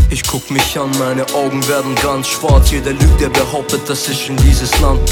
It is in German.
Ich guck mich an, meine Augen werden ganz schwarz. Jeder lügt, der behauptet, dass ich in dieses Land